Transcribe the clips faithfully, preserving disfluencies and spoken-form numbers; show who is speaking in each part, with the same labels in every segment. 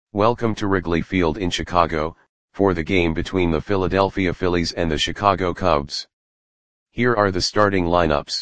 Speaker 1: Welcome to Wrigley Field in Chicago, for the game between the Philadelphia Phillies and the Chicago Cubs. Here are the starting lineups.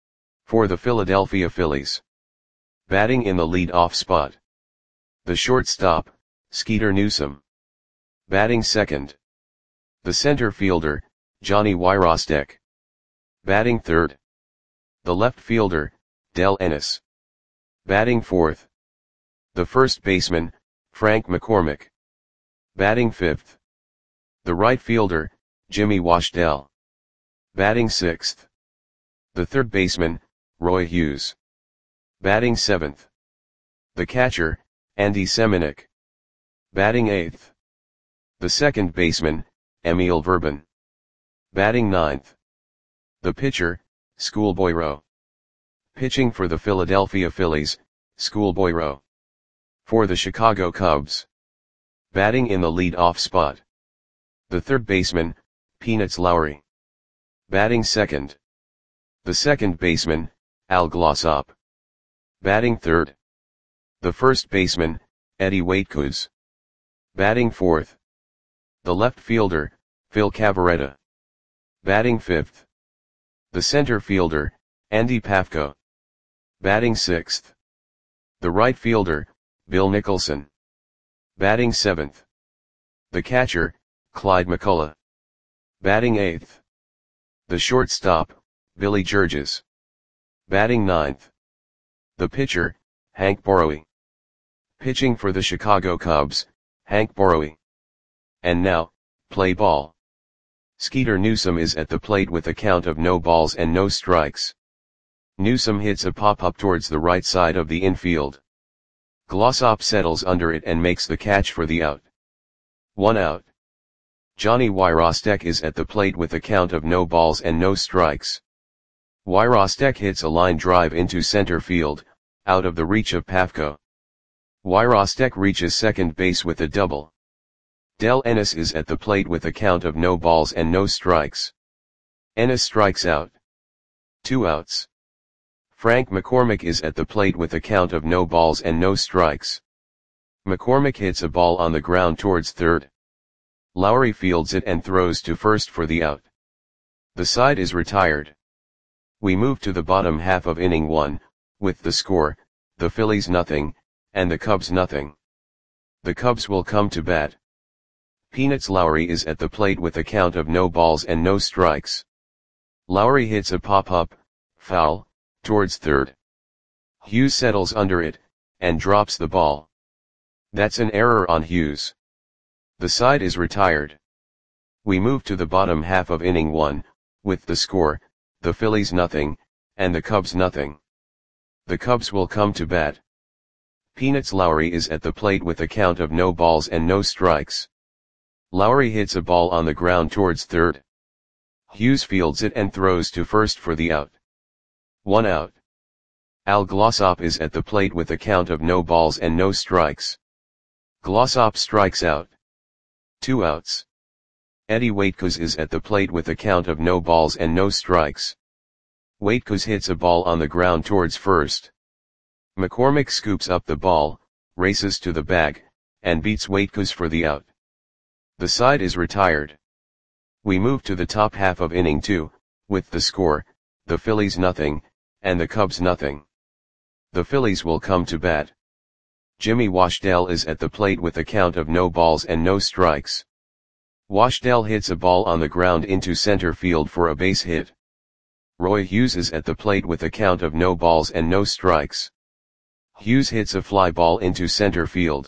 Speaker 1: For the Philadelphia Phillies. Batting in the lead-off spot. The shortstop, Skeeter Newsom. Batting second. The center fielder, Johnny Wyrostek. Batting third. The left fielder, Del Ennis. Batting fourth. The first baseman, Frank McCormick. Batting fifth. The right fielder, Jimmy Washdell. Batting sixth. The third baseman, Roy Hughes. Batting seventh. The catcher, Andy Semenuk. Batting eighth. The second baseman, Emil Verban. Batting ninth. The pitcher, Schoolboy Rowe. Pitching for the Philadelphia Phillies, Schoolboy Rowe. For the Chicago Cubs. Batting in the lead-off spot. The third baseman, Peanuts Lowry. Batting second. The second baseman, Al Glossop. Batting third. The first baseman, Eddie Waitkus. Batting fourth. The left fielder, Phil Cavarretta. Batting fifth. The center fielder, Andy Pafko. Batting sixth. The right fielder, Bill Nicholson. Batting seventh. The catcher, Clyde McCullough. Batting eighth. The shortstop, Billy Georges. Batting ninth. The pitcher, Hank Borowy. Pitching for the Chicago Cubs, Hank Borowy. And now, play ball. Skeeter Newsom is at the plate with a count of no balls and no strikes. Newsom hits a pop-up towards the right side of the infield. Glossop settles under it and makes the catch for the out. One out. Johnny Wyrostek is at the plate with a count of no balls and no strikes. Wyrostek hits a line drive into center field, out of the reach of Pafko. Wyrostek reaches second base with a double. Del Ennis is at the plate with a count of no balls and no strikes. Ennis strikes out. Two outs. Frank McCormick is at the plate with a count of no balls and no strikes. McCormick hits a ball on the ground towards third. Lowry fields it and throws to first for the out. The side is retired. We move to the bottom half of inning one, with the score, the Phillies nothing, and the Cubs nothing. The Cubs will come to bat. Peanuts Lowry is at the plate with a count of no balls and no strikes. Lowry hits a pop-up, foul, towards third. Hughes settles under it, and drops the ball. That's an error on Hughes. The side is retired. We move to the bottom half of inning one, with the score, the Phillies nothing, and the Cubs nothing. The Cubs will come to bat. Peanuts Lowry is at the plate with a count of no balls and no strikes. Lowry hits a ball on the ground towards third. Hughes fields it and throws to first for the out. One out. Al Glossop is at the plate with a count of no balls and no strikes. Glossop strikes out. Two outs. Eddie Waitkus is at the plate with a count of no balls and no strikes. Waitkus hits a ball on the ground towards first. McCormick scoops up the ball, races to the bag, and beats Waitkus for the out. The side is retired. We move to the top half of inning two, with the score, the Phillies nothing, and the Cubs nothing. The Phillies will come to bat. Jimmy Washdell is at the plate with a count of no balls and no strikes. Washdell hits a ball on the ground into center field for a base hit. Roy Hughes is at the plate with a count of no balls and no strikes. Hughes hits a fly ball into center field.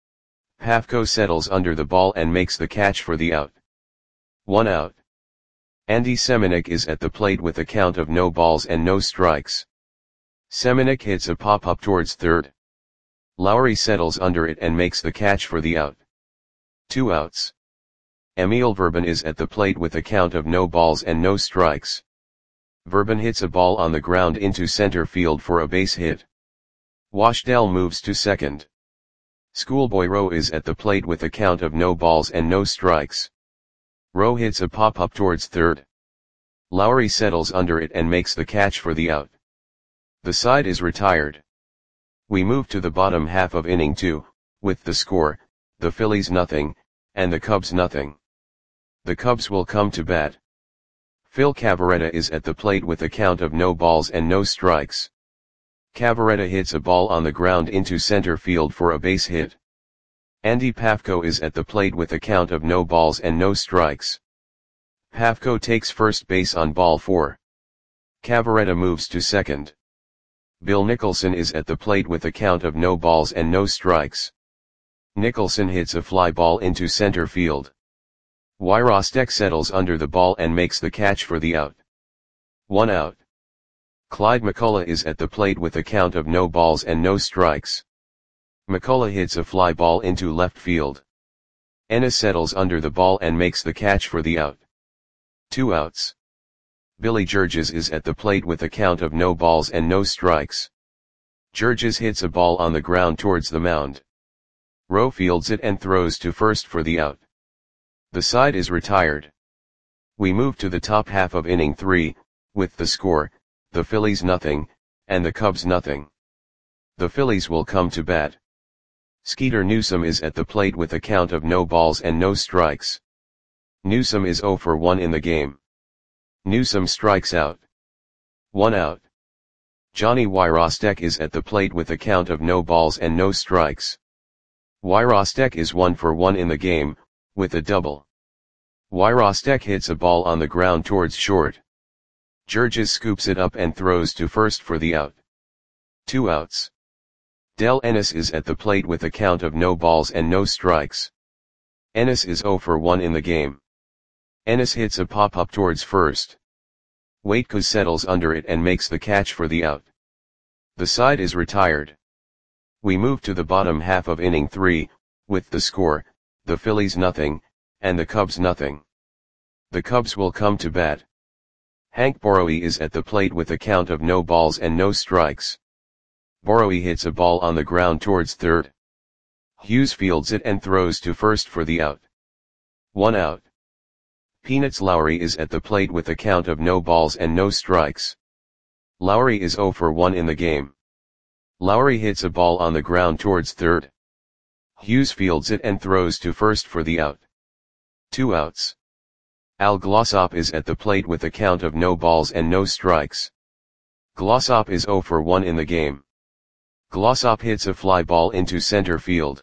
Speaker 1: Pafko settles under the ball and makes the catch for the out. One out. Andy Semenuk is at the plate with a count of no balls and no strikes. Semenuk hits a pop-up towards third. Lowry settles under it and makes the catch for the out. Two outs. Emil Verban is at the plate with a count of no balls and no strikes. Verban hits a ball on the ground into center field for a base hit. Washdell moves to second. Schoolboy Rowe is at the plate with a count of no balls and no strikes. Rowe hits a pop-up towards third. Lowry settles under it and makes the catch for the out. The side is retired. We move to the bottom half of inning two, with the score, the Phillies nothing, and the Cubs nothing. The Cubs will come to bat. Phil Cavarretta is at the plate with a count of no balls and no strikes. Cavarretta hits a ball on the ground into center field for a base hit. Andy Pafko is at the plate with a count of no balls and no strikes. Pafko takes first base on ball four. Cavarretta moves to second. Bill Nicholson is at the plate with a count of no balls and no strikes. Nicholson hits a fly ball into center field. Wyrostek settles under the ball and makes the catch for the out. One out. Clyde McCullough is at the plate with a count of no balls and no strikes. McCullough hits a fly ball into left field. Ennis settles under the ball and makes the catch for the out. Two outs. Billy Georges is at the plate with a count of no balls and no strikes. Georges hits a ball on the ground towards the mound. Rowe fields it and throws to first for the out. The side is retired. We move to the top half of inning three, with the score, the Phillies nothing, and the Cubs nothing. The Phillies will come to bat. Skeeter Newsom is at the plate with a count of no balls and no strikes. Newsom is zero for one in the game. Newsom strikes out. One out. Johnny Wyrostek is at the plate with a count of no balls and no strikes. Wyrostek is one for one in the game, with a double. Wyrostek hits a ball on the ground towards short. Georges scoops it up and throws to first for the out. Two outs. Del Ennis is at the plate with a count of no balls and no strikes. Ennis is zero for one in the game. Ennis hits a pop-up towards first. Waitkus settles under it and makes the catch for the out. The side is retired. We move to the bottom half of inning three, with the score, the Phillies nothing, and the Cubs nothing. The Cubs will come to bat. Hank Borowy is at the plate with a count of no balls and no strikes. Borowy hits a ball on the ground towards third. Hughes fields it and throws to first for the out. One out. Peanuts Lowry is at the plate with a count of no balls and no strikes. Lowry is zero for one in the game. Lowry hits a ball on the ground towards third. Hughes fields it and throws to first for the out. Two outs. Al Glossop is at the plate with a count of no balls and no strikes. Glossop is zero for one in the game. Glossop hits a fly ball into center field.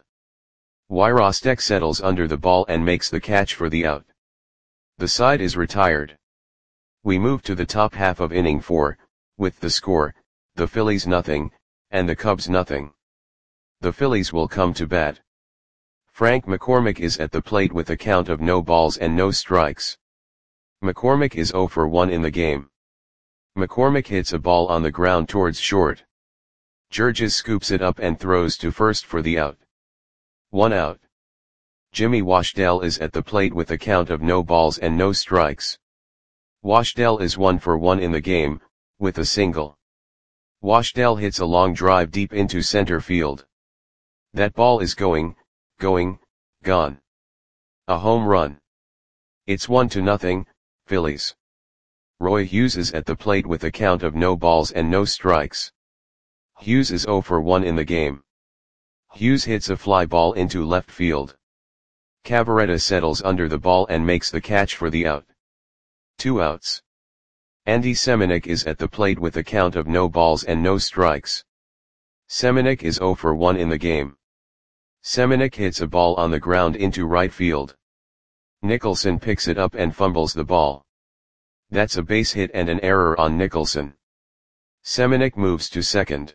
Speaker 1: Wyrostek settles under the ball and makes the catch for the out. The side is retired. We move to the top half of inning four, with the score, the Phillies nothing, and the Cubs nothing. The Phillies will come to bat. Frank McCormick is at the plate with a count of no balls and no strikes. McCormick is zero for one in the game. McCormick hits a ball on the ground towards short. Georges scoops it up and throws to first for the out. One out. Jimmy Washdell is at the plate with a count of no balls and no strikes. Washdell is one for one in the game, with a single. Washdell hits a long drive deep into center field. That ball is going, going, gone. A home run. It's one to nothing, Phillies. Roy Hughes is at the plate with a count of no balls and no strikes. Hughes is zero for one in the game. Hughes hits a fly ball into left field. Cavarretta settles under the ball and makes the catch for the out. Two outs. Andy Semenuk is at the plate with a count of no balls and no strikes. Semenuk is zero for one in the game. Semenuk hits a ball on the ground into right field. Nicholson picks it up and fumbles the ball. That's a base hit and an error on Nicholson. Semenuk moves to second.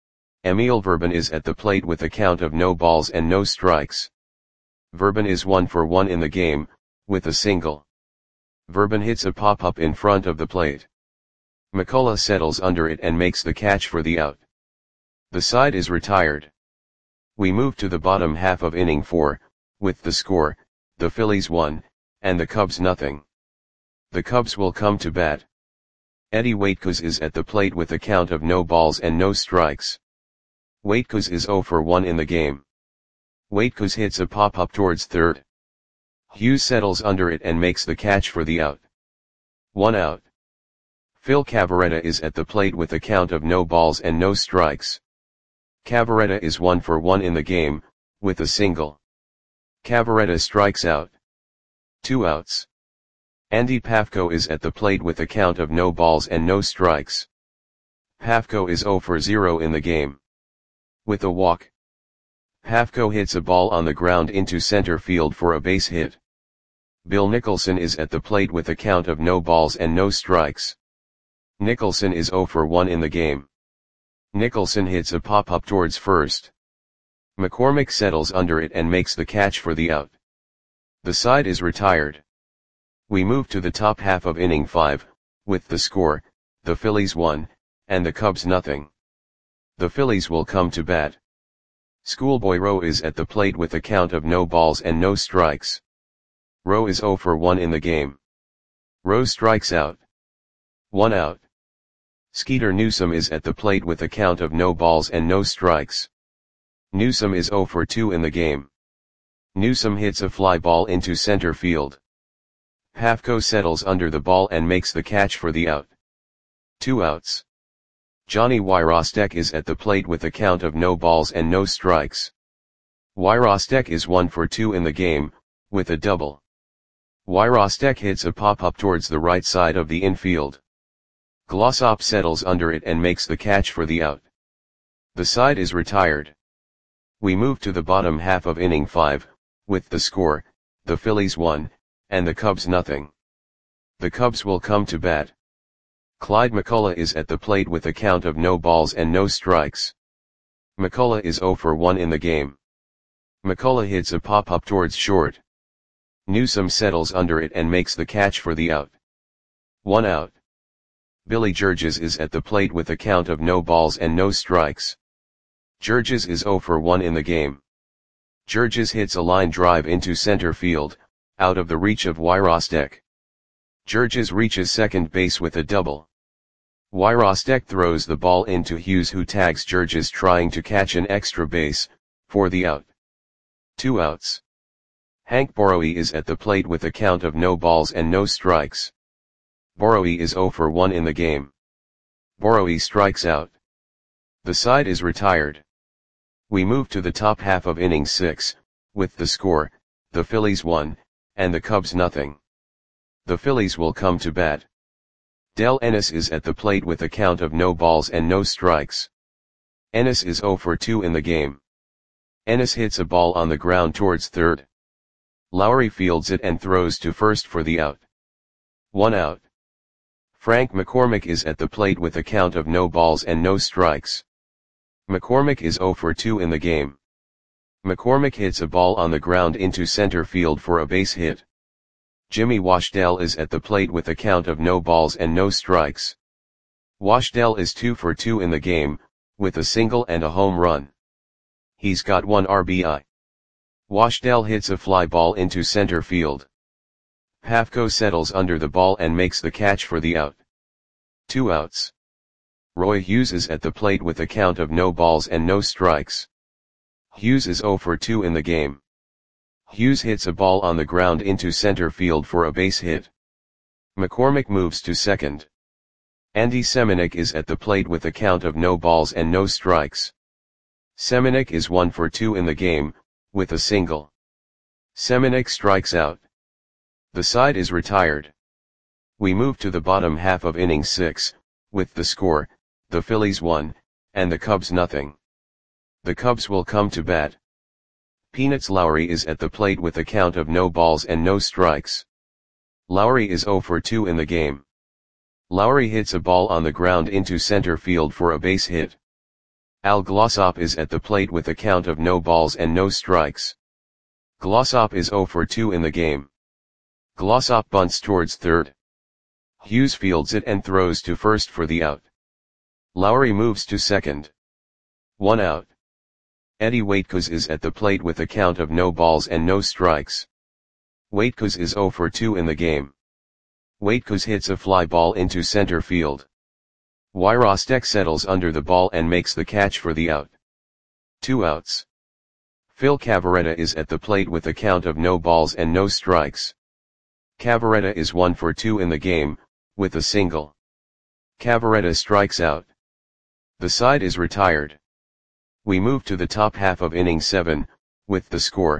Speaker 1: Emil Verban is at the plate with a count of no balls and no strikes. Verban is one for one in the game, with a single. Verban hits a pop-up in front of the plate. McCullough settles under it and makes the catch for the out. The side is retired. We move to the bottom half of inning four, with the score, the Phillies one, and the Cubs nothing. The Cubs will come to bat. Eddie Waitkus is at the plate with a count of no balls and no strikes. Waitkus is zero for one in the game. Waitkus hits a pop-up towards third. Hughes settles under it and makes the catch for the out. One out. Phil Cavarretta is at the plate with a count of no balls and no strikes. Cavarretta is one for one in the game, with a single. Cavaretta strikes out. Two outs. Andy Pafko is at the plate with a count of no balls and no strikes. Pafko is zero for zero in the game. With a walk, Pafko hits a ball on the ground into center field for a base hit. Bill Nicholson is at the plate with a count of no balls and no strikes. Nicholson is zero for one in the game. Nicholson hits a pop-up towards first. McCormick settles under it and makes the catch for the out. The side is retired. We move to the top half of inning five, with the score, the Phillies one, and the Cubs nothing. The Phillies will come to bat. Schoolboy Rowe is at the plate with a count of no balls and no strikes. Rowe is zero for one in the game. Rowe strikes out. One out. Skeeter Newsom is at the plate with a count of no balls and no strikes. Newsom is zero for two in the game. Newsom hits a fly ball into center field. Pafko settles under the ball and makes the catch for the out. Two outs. Johnny Wyrostek is at the plate with a count of no balls and no strikes. Wyrostek is one for two in the game, with a double. Wyrostek hits a pop-up towards the right side of the infield. Glossop settles under it and makes the catch for the out. The side is retired. We move to the bottom half of inning five, with the score, the Phillies one, and the Cubs nothing. The Cubs will come to bat. Clyde McCullough is at the plate with a count of no balls and no strikes. McCullough is zero for one in the game. McCullough hits a pop-up towards short. Newsom settles under it and makes the catch for the out. One out. Billy Georges is at the plate with a count of no balls and no strikes. Georges is zero for one in the game. Georges hits a line drive into center field, out of the reach of Wyrostek. Georges reaches second base with a double. Wyrostek throws the ball into Hughes, who tags Georges trying to catch an extra base, for the out. Two outs. Hank Borowy is at the plate with a count of no balls and no strikes. Borowy is zero for one in the game. Borowy strikes out. The side is retired. We move to the top half of inning six, with the score, the Phillies one, and the Cubs nothing. The Phillies will come to bat. Del Ennis is at the plate with a count of no balls and no strikes. Ennis is zero for two in the game. Ennis hits a ball on the ground towards third. Lowry fields it and throws to first for the out. One out. Frank McCormick is at the plate with a count of no balls and no strikes. McCormick is zero for two in the game. McCormick hits a ball on the ground into center field for a base hit. Jimmy Washdell is at the plate with a count of no balls and no strikes. Washdell is two for two in the game, with a single and a home run. He's got one R B I. Washdell hits a fly ball into center field. Pafko settles under the ball and makes the catch for the out. Two outs. Roy Hughes is at the plate with a count of no balls and no strikes. Hughes is zero for two in the game. Hughes hits a ball on the ground into center field for a base hit. McCormick moves to second. Andy Semenuk is at the plate with a count of no balls and no strikes. Semenuk is one for two in the game, with a single. Semenuk strikes out. The side is retired. We move to the bottom half of inning six, with the score, the Phillies one, and the Cubs nothing. The Cubs will come to bat. Peanuts Lowry is at the plate with a count of no balls and no strikes. Lowry is zero for two in the game. Lowry hits a ball on the ground into center field for a base hit. Al Glossop is at the plate with a count of no balls and no strikes. Glossop is zero for two in the game. Glossop bunts towards third. Hughes fields it and throws to first for the out. Lowry moves to second. One out. Eddie Waitkos is at the plate with a count of no balls and no strikes. Waitkos is zero for two in the game. Waitkos hits a fly ball into center field. Wyrostek settles under the ball and makes the catch for the out. Two outs. Phil Cavaretta is at the plate with a count of no balls and no strikes. Cavaretta is one for two in the game, with a single. Cavaretta strikes out. The side is retired. We move to the top half of inning seven, with the score,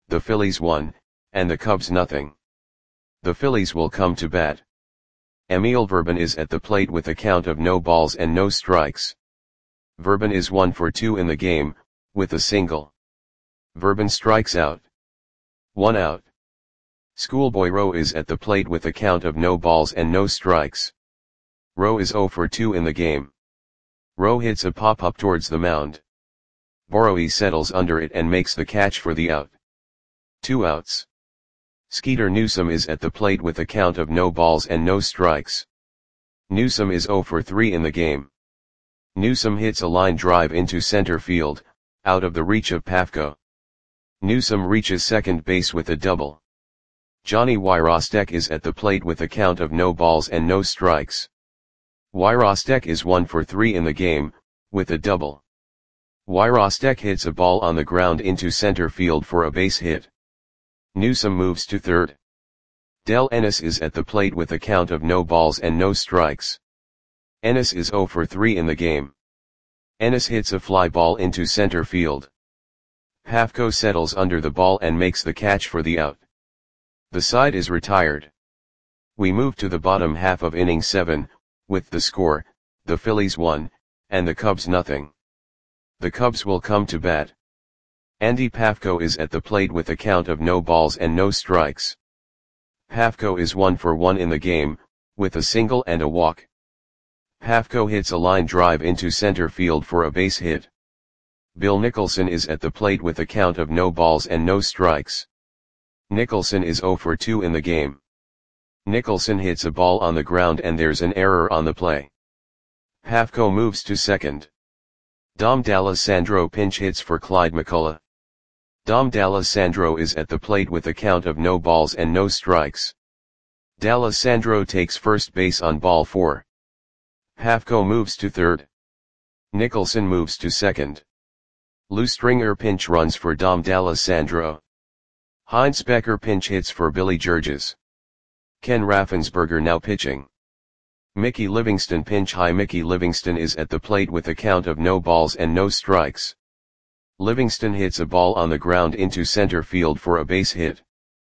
Speaker 1: the Phillies one, and the Cubs nothing. The Phillies will come to bat. Emil Verban is at the plate with a count of no balls and no strikes. Verban is one for two in the game, with a single. Verban strikes out. One out. Schoolboy Rowe is at the plate with a count of no balls and no strikes. Rowe is zero for two in the game. Rowe hits a pop-up towards the mound. Borowy settles under it and makes the catch for the out. Two outs. Skeeter Newsome is at the plate with a count of no balls and no strikes. Newsome is zero for three in the game. Newsome hits a line drive into center field, out of the reach of Pafko. Newsome reaches second base with a double. Johnny Wyrostek is at the plate with a count of no balls and no strikes. Wyrostek is one for three in the game, with a double. Wyrostek hits a ball on the ground into center field for a base hit. Newsome moves to third. Del Ennis is at the plate with a count of no balls and no strikes. Ennis is zero for three in the game. Ennis hits a fly ball into center field. Pafko settles under the ball and makes the catch for the out. The side is retired. We move to the bottom half of inning seven, with the score, the Phillies one, and the Cubs nothing. The Cubs will come to bat. Andy Pafko is at the plate with a count of no balls and no strikes. Pafko is one for one in the game, with a single and a walk. Pafko hits a line drive into center field for a base hit. Bill Nicholson is at the plate with a count of no balls and no strikes. Nicholson is zero for two in the game. Nicholson hits a ball on the ground and there's an error on the play. Pafko moves to second. Dom D'Alessandro pinch hits for Clyde McCullough. Dom D'Alessandro is at the plate with a count of no balls and no strikes. D'Alessandro takes first base on ball four. Pafko moves to third. Nicholson moves to second. Lou Stringer pinch runs for Dom D'Alessandro. Heinz Becker pinch hits for Billy Georges. Ken Raffensperger now pitching. Mickey Livingston pinch high. Mickey Livingston is at the plate with a count of no balls and no strikes. Livingston hits a ball on the ground into center field for a base hit.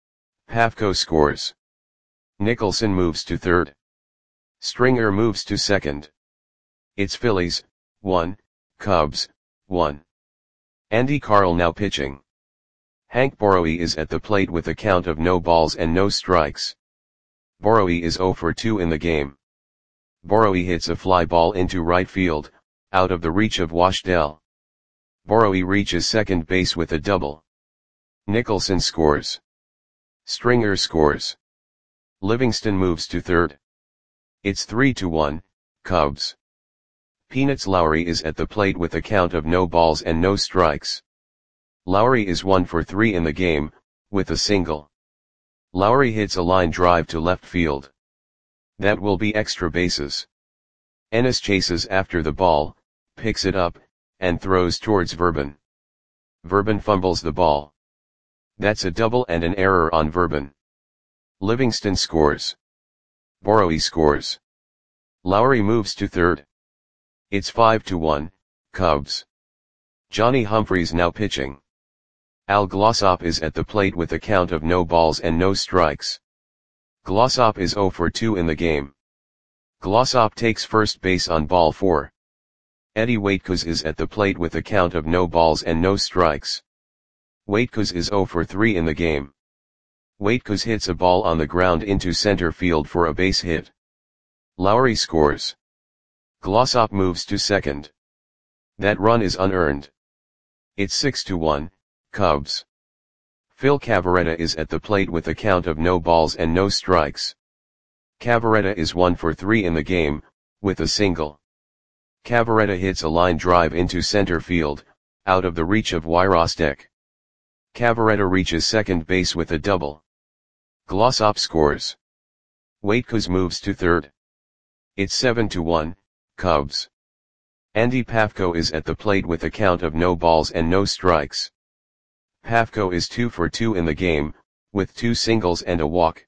Speaker 1: Pafko scores. Nicholson moves to third. Stringer moves to second. It's Phillies, one, Cubs, one. Andy Carl now pitching. Hank Borowy is at the plate with a count of no balls and no strikes. Borowy is zero for two in the game. Borowy hits a fly ball into right field, out of the reach of Washdell. Borowy reaches second base with a double. Nicholson scores. Stringer scores. Livingston moves to third. It's three to one, Cubs. Peanuts Lowry is at the plate with a count of no balls and no strikes. Lowry is one for three in the game, with a single. Lowry hits a line drive to left field. That will be extra bases. Ennis chases after the ball, picks it up, and throws towards Verban. Verban fumbles the ball. That's a double and an error on Verban. Livingston scores. Borowy scores. Lowry moves to third. It's five to one, Cubs. Johnny Humphreys now pitching. Al Glossop is at the plate with a count of no balls and no strikes. Glossop is zero for two in the game. Glossop takes first base on ball four. Eddie Waitkos is at the plate with a count of no balls and no strikes. Waitkos is zero for three in the game. Waitkos hits a ball on the ground into center field for a base hit. Lowry scores. Glossop moves to second. That run is unearned. It's six to one, Cubs. Phil Cavarretta is at the plate with a count of no balls and no strikes. Cavarretta is one for three in the game, with a single. Cavarretta hits a line drive into center field, out of the reach of Wyrostek. Cavarretta reaches second base with a double. Glossop scores. Waitkos moves to third. It's seven to one, Cubs. Andy Pafko is at the plate with a count of no balls and no strikes. Pafko is two for two in the game, with two singles and a walk.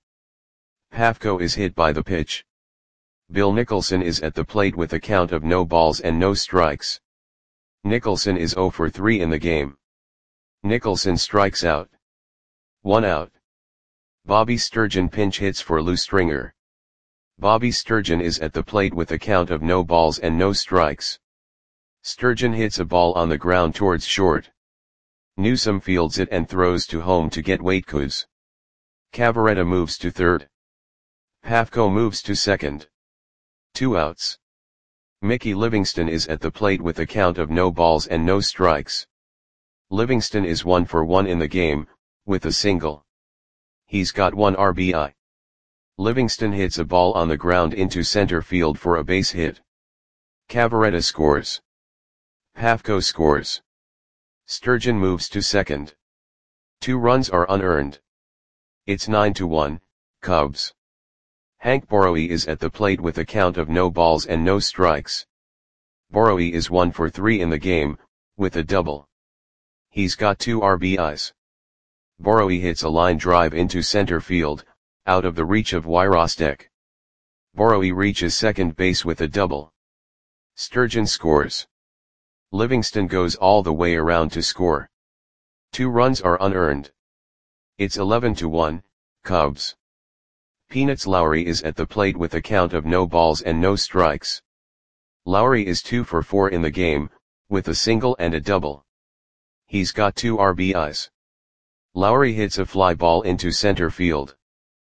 Speaker 1: Pafko is hit by the pitch. Bill Nicholson is at the plate with a count of no balls and no strikes. Nicholson is zero for three in the game. Nicholson strikes out. One out. Bobby Sturgeon pinch hits for Lou Stringer. Bobby Sturgeon is at the plate with a count of no balls and no strikes. Sturgeon hits a ball on the ground towards short. Newsome fields it and throws to home to get Waitkus. Cavaretta moves to third. Pafko moves to second. Two outs. Mickey Livingston is at the plate with a count of no balls and no strikes. Livingston is one for one in the game, with a single. He's got one R B I. Livingston hits a ball on the ground into center field for a base hit. Cavaretta scores. Pafko scores. Sturgeon moves to second. Two runs are unearned. It's nine to one, Cubs. Hank Borowy is at the plate with a count of no balls and no strikes. Borowy is one for three in the game, with a double. He's got two R B Is. Borowy hits a line drive into center field, out of the reach of Wyrostek. Borowy reaches second base with a double. Sturgeon scores. Livingston goes all the way around to score. Two runs are unearned. It's eleven to one, Cubs. Peanuts Lowry is at the plate with a count of no balls and no strikes. Lowry is two for four in the game, with a single and a double. He's got two R B Is. Lowry hits a fly ball into center field.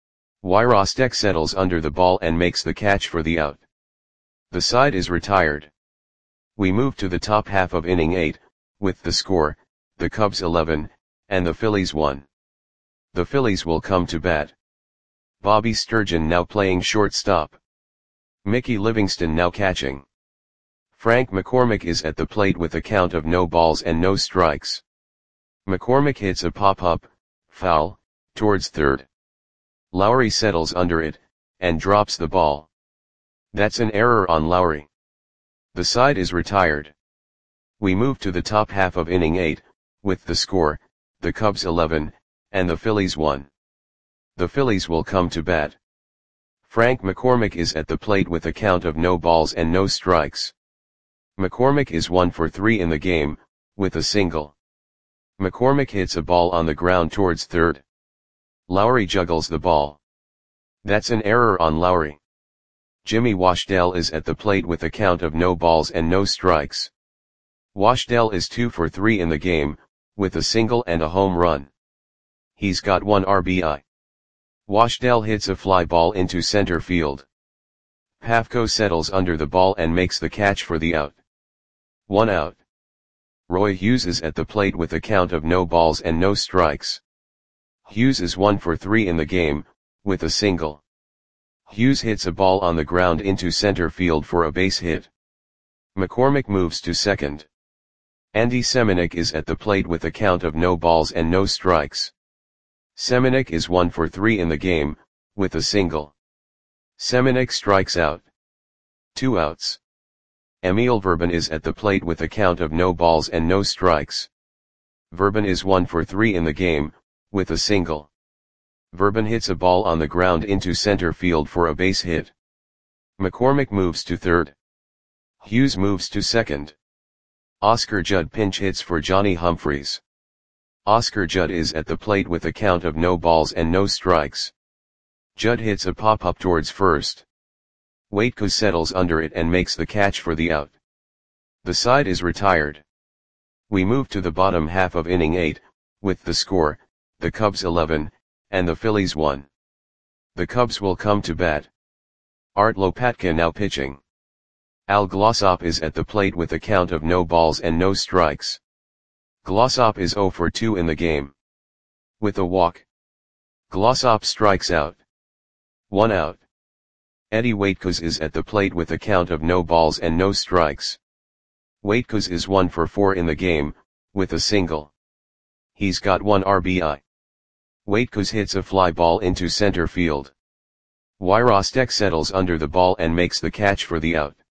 Speaker 1: Wyrostek settles under the ball and makes the catch for the out. The side is retired. We move to the top half of inning eight, with the score, the Cubs eleven, and the Phillies one. The Phillies will come to bat. Bobby Sturgeon now playing shortstop. Mickey Livingston now catching. Frank McCormick is at the plate with a count of no balls and no strikes. McCormick hits a pop-up, foul, towards third. Lowry settles under it, and drops the ball. That's an error on Lowry. The side is retired. We move to the top half of inning eight, with the score, the Cubs eleven, and the Phillies one. The Phillies will come to bat. Frank McCormick is at the plate with a count of no balls and no strikes. McCormick is one for three in the game, with a single. McCormick hits a ball on the ground towards third. Lowry juggles the ball. That's an error on Lowry. Jimmy Washdale is at the plate with a count of no balls and no strikes. Washdale is two for three in the game, with a single and a home run. He's got one R B I. Washdale hits a fly ball into center field. Pafko settles under the ball and makes the catch for the out. One out. Roy Hughes is at the plate with a count of no balls and no strikes. Hughes is one for three in the game, with a single. Hughes hits a ball on the ground into center field for a base hit. McCormick moves to second. Andy Semenuk is at the plate with a count of no balls and no strikes. Semenuk is one for three in the game, with a single. Semenuk strikes out. Two outs. Emil Verban is at the plate with a count of no balls and no strikes. Verban is one for three in the game, with a single. Verban hits a ball on the ground into center field for a base hit. McCormick moves to third. Hughes moves to second. Oscar Judd pinch hits for Johnny Humphreys. Oscar Judd is at the plate with a count of no balls and no strikes. Judd hits a pop-up towards first. Waitkus settles under it and makes the catch for the out. The side is retired. We move to the bottom half of inning eight, with the score, the Cubs eleven, and the Phillies one. The Cubs will come to bat. Art Lopatka now pitching. Al Glossop is at the plate with a count of no balls and no strikes. Glossop is zero for two in the game. With a walk. Glossop strikes out. One out. Eddie Waitkus is at the plate with a count of no balls and no strikes. Waitkus is one for four in the game, with a single. He's got one R B I. Waitkus hits a fly ball into center field. Wyrostek settles under the ball and makes the catch for the out.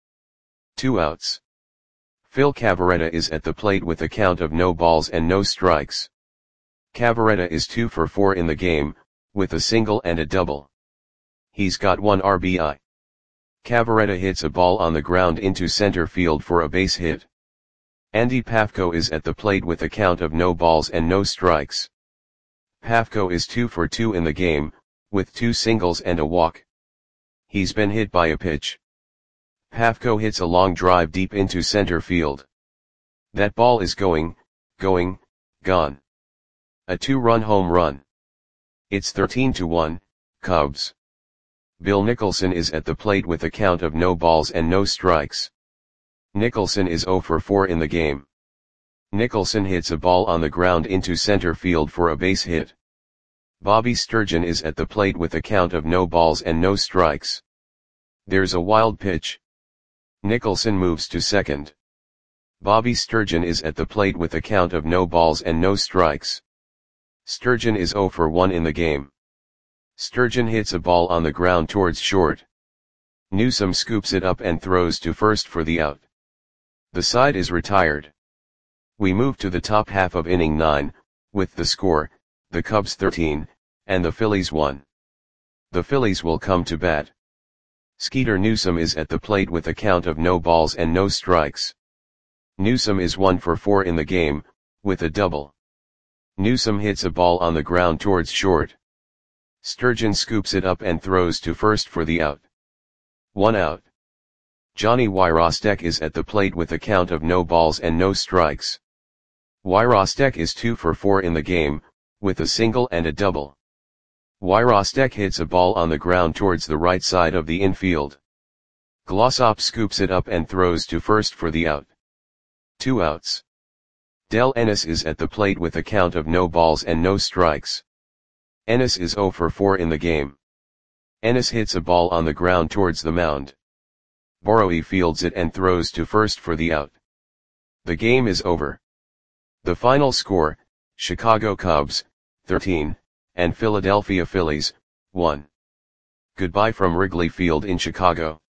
Speaker 1: Two outs. Phil Cavaretta is at the plate with a count of no balls and no strikes. Cavaretta is two for four in the game, with a single and a double. He's got one R B I. Cavaretta hits a ball on the ground into center field for a base hit. Andy Pafko is at the plate with a count of no balls and no strikes. Pafko is two for two in the game, with two singles and a walk. He's been hit by a pitch. Pafko hits a long drive deep into center field. That ball is going, going, gone. A two-run home run. It's thirteen to one, Cubs. Bill Nicholson is at the plate with a count of no balls and no strikes. Nicholson is zero for four in the game. Nicholson hits a ball on the ground into center field for a base hit. Bobby Sturgeon is at the plate with a count of no balls and no strikes. There's a wild pitch. Nicholson moves to second. Bobby Sturgeon is at the plate with a count of no balls and no strikes. Sturgeon is zero for one in the game. Sturgeon hits a ball on the ground towards short. Newsome scoops it up and throws to first for the out. The side is retired. We move to the top half of inning nine, with the score, the Cubs thirteen, and the Phillies one. The Phillies will come to bat. Skeeter Newsome is at the plate with a count of no balls and no strikes. Newsome is one for four in the game, with a double. Newsome hits a ball on the ground towards short. Sturgeon scoops it up and throws to first for the out. One out. Johnny Wyrostek is at the plate with a count of no balls and no strikes. Wyrostek is two for four in the game, with a single and a double. Wyrostek hits a ball on the ground towards the right side of the infield. Glossop scoops it up and throws to first for the out. Two outs. Del Ennis is at the plate with a count of no balls and no strikes. Ennis is zero for four in the game. Ennis hits a ball on the ground towards the mound. Borowy fields it and throws to first for the out. The game is over. The final score, Chicago Cubs, thirteen, and Philadelphia Phillies, one. Goodbye from Wrigley Field in Chicago.